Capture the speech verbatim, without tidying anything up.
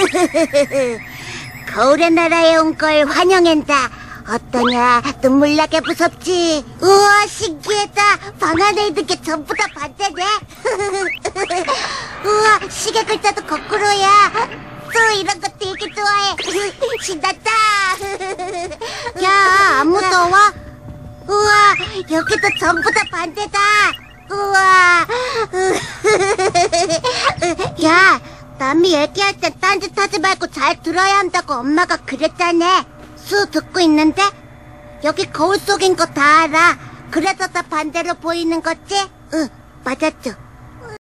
거울의 나라에 온 걸 환영한다. 어떠냐? 눈물나게 무섭지? 우와, 신기하다. 방 안에 있는 게 전부 다 반대네. 우와, 시계 글자도 거꾸로야. 또 이런 거 되게 좋아해. 신난다. 야, 안 무서워? 우와, 여기도 전부 다 반대다. 우와. 야, 남이 얘기할 땐 딴짓하지 말고 잘 들어야 한다고 엄마가 그랬잖아. 수 듣고 있는데? 여기 거울 속인 거 다 알아. 그래서 다 반대로 보이는 거지? 응, 맞았죠.